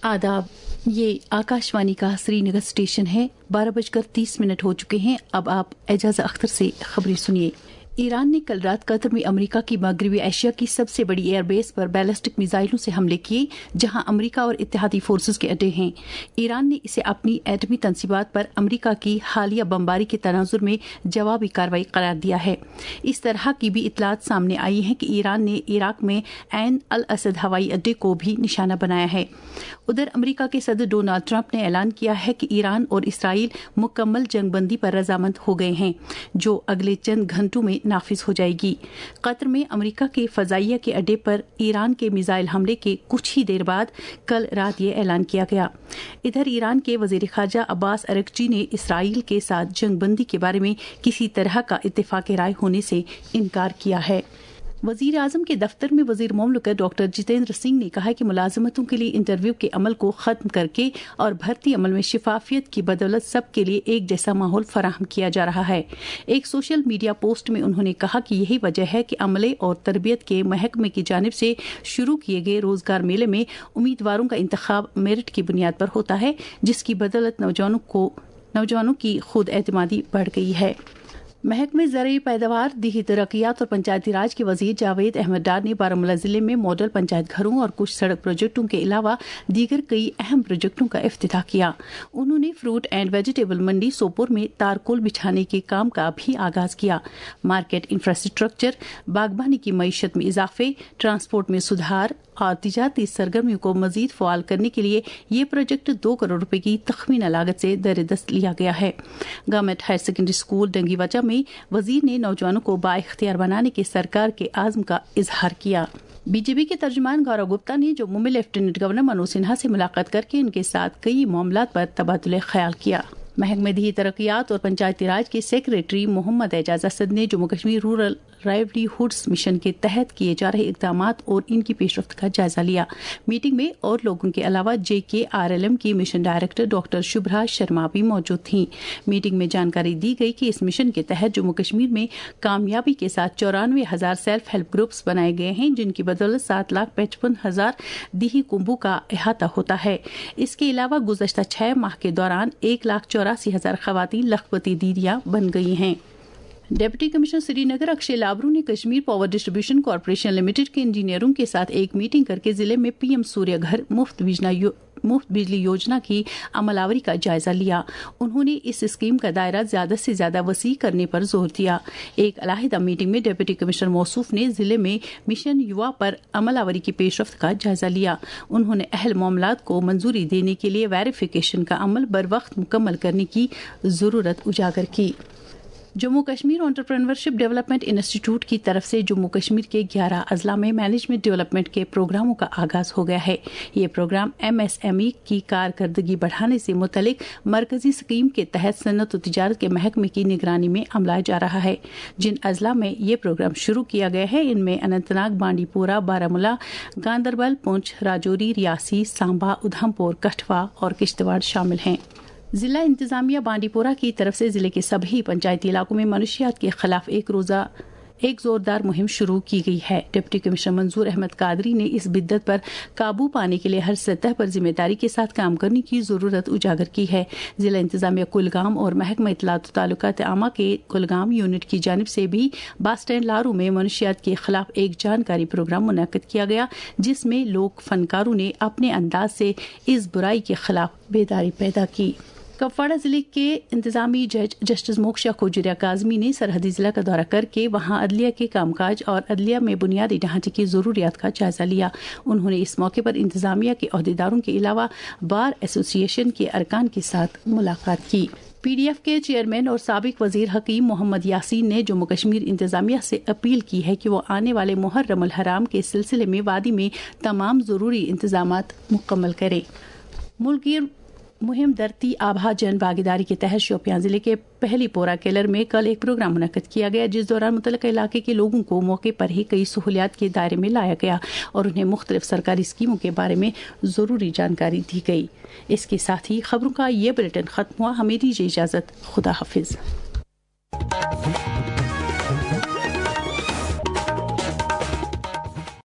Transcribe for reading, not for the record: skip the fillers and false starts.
आदाब, ये आकाशवाणी का श्रीनगर स्टेशन है। 12:30 हो चुके हैं। अब आप एजाज अख्तर से खबरें सुनिए। ईरान ने कल रात कतर में अमेरिका की मगरबी एशिया की सबसे बड़ी एयरबेस पर बैलिस्टिक मिसाइलों से हमले किए, जहां अमेरिका और इत्तेहादी फोर्सेस के अड्डे हैं। ईरान ने इसे अपनी एटमी तंसीबात पर अमेरिका की हालिया बमबारी के तनाजुर में जवाबी कार्रवाई करार दिया है। इस तरह की भी इतलात सामने आई है कि ईरान ने इराक में ऐन अल असद हवाई अड्डे को भी निशाना बनाया है। उधर अमेरिका के सदर डोनाल्ड ट्रंप ने ऐलान किया है कि ईरान और इसराइल मुकम्मल जंगबंदी पर रजामंद हो गए हैं, जो अगले चंद घंटों में नाफिज हो जाएगी। कतर में अमेरिका के फजाइया के अड्डे पर ईरान के मिसाइल हमले के कुछ ही देर बाद कल रात ये ऐलान किया गया। इधर ईरान के वजीर खारजा अब्बास अरगची ने इसराइल के साथ जंगबंदी के बारे में किसी तरह का इत्तेफाक राय होने से इनकार किया है। वजीर आजम के दफ्तर में वजीर मुमलिकत डॉक्टर जितेंद्र सिंह ने कहा कि मुलाजमतों के लिए इंटरव्यू के अमल को खत्म करके और भर्ती अमल में शिफाफियत की बदौलत सबके लिए एक जैसा माहौल फराहम किया जा रहा है। एक सोशल मीडिया पोस्ट में उन्होंने कहा कि यही वजह है कि अमले और तरबियत के महकमे की जानिब से शुरू किए गए रोजगार मेले में उम्मीदवारों का इंतखाब मेरिट की बुनियाद पर होता है, जिसकी बदौलत नौजवानों की खुद एतमादी बढ़ गई है। महकमे ज़राई पैदावार, देही तरक्कियात और पंचायती राज के वजीर जावेद अहमद डार ने बारामूला जिले में मॉडल पंचायत घरों और कुछ सड़क प्रोजेक्टों के अलावा दीगर कई अहम प्रोजेक्टों का इफ्तिताह किया। उन्होंने fruit and vegetable mandi Sopore में तारकोल बिछाने के काम का भी आगाज किया। मार्केट इंफ्रास्ट्रक्चर, बागबानी की मईशत में इजाफे, ट्रांसपोर्ट में सुधार और तिजारती सरगर्मियों को मजीद फ़आल करने के लिए ये प्रोजेक्ट 2 करोड़ रुपए की तखमीना लागत से दर-ए-दस्त लिया गया है। Government higher secondary school Dangiwacha में वजीर ने नौजवानों को बाइख्तियार बनाने के सरकार के आज़म का इजहार किया। बीजेपी के तर्जुमान गौरव गुप्ता ने जम्मू में लेफ्टिनेंट गवर्नर मनोज सिन्हा से मुलाकात करके उनके साथ कई मामलात पर तबादुले ख्याल किया। महकमे देही तरक्कियात और पंचायती राज के सेक्रेटरी मोहम्मद एजाज असद ने Jammu Kashmir rural livelihoods mission के तहत किए जा रहे इकदाम और इनकी पेशरफ्त का जायजा लिया। मीटिंग में और लोगों के अलावा JKRLM की mission director doctor Shubhra Sharma भी मौजूद थीं। मीटिंग में जानकारी दी गई कि इस मिशन के तहत जम्मू कश्मीर में कामयाबी के साथ 94,000 सेल्फ हेल्प ग्रुप्स बनाए गए हैं, जिनकी बदौलत 7,55,000 देही कुंभों का अहाता होता है। इसके अलावा गुज़श्ता 6 माह के दौरान 1,84,000 खवातीन लखपति दीदियां बन गई हैं। डिप्टी कमिश्नर श्रीनगर अक्षय लाबरू ने Kashmir power distribution corporation limited के इंजीनियरों के साथ एक मीटिंग करके जिले में PM सूर्य घर मुफ्त बिजली योजना की अमलावरी का जायजा लिया। उन्होंने इस स्कीम का दायरा ज्यादा से ज्यादा वसी करने पर जोर दिया। एक अलहदा मीटिंग में डिप्टी कमिश्नर मौसूफ ने जिले में मिशन युवा पर अमलावरी की पेशरफ्त का जायजा लिया। उन्होंने अहल मामलात को मंजूरी देने के लिए वेरिफिकेशन का अमल बर वक्त मुकम्मल करने की जरूरत उजागर की। Jammu Kashmir entrepreneurship development institute की तरफ से जम्मू कश्मीर के 11 अजला में मैनेजमेंट डेवलपमेंट के प्रोग्रामों का आगाज हो गया है। ये प्रोग्राम MSME की कारकर्दगी बढ़ाने से मुतलिक मरकजी स्कीम के तहत सनत और तिजारत के महकमे की निगरानी में अमलाया जा रहा है। जिन अजला में ये प्रोग्राम शुरू किया गया है, इनमें अनंतनाग, बांडीपोरा, बारामूला, गांदरबल, पुंछ, राजौरी, रियासी, सांबा, उधमपुर, कठवा और किश्तवाड़ शामिल हैं। जिला इंतजामिया बांडीपोरा की तरफ से जिले के सभी पंचायती इलाकों में मनशियात के खिलाफ एक जोरदार मुहिम शुरू की गई है। डिप्टी कमिश्नर मंजूर अहमद कादरी ने इस बिद्दत पर काबू पाने के लिए हर सतह पर जिम्मेदारी के साथ काम करने की जरूरत उजागर की है। जिला इंतजामिया कुलगाम और महकमा इत्तलात ताल्लुकात आमा के कुलगाम यूनिट की जानिब से भी बस स्टैंड लारू में मनशियात के खिलाफ एक जानकारी प्रोग्राम मुनक्किद किया गया, जिसमें लोक फनकारों ने अपने अंदाज से इस बुराई के खिलाफ बेदारी पैदा की। कपवाड़ा जिले के इंतजामी जज जस्टिस मोक्षा खोजुरिया काजमी ने सरहदी जिला का दौरा करके वहां अदलिया के कामकाज और अदलिया में बुनियादी ढांचे की जरूरियात का जायजा लिया। उन्होंने इस मौके पर इंतजामिया के अहदेदारों के अलावा बार एसोसिएशन के अरकान के साथ मुलाकात की। PDF के चेयरमैन और साबिक वजीर हकीम मोहम्मद यासीन ने जम्मू कश्मीर इंतजामिया से अपील की है कि वो आने वाले मुहर्रम अल हराम के सिलसिले में वादी में तमाम जरूरी इंतजामात मुकम्मल करे। मुल्क मुहिम धरती आभा जन भागीदारी के तहत शोपियां जिले के पहली पोरा केलर में कल एक प्रोग्राम मुनक्किद किया गया, जिस दौरान मुतल्लिका इलाके के लोगों को मौके पर ही कई सहूलियात के दायरे में लाया गया और उन्हें मुख्तलिफ सरकारी स्कीमों के बारे में जरूरी जानकारी दी गई। इसके साथ ही खबरों का ये बुलेटिन खत्म हुआ। हमें दीजिए इजाजत। खुदा हाफिज।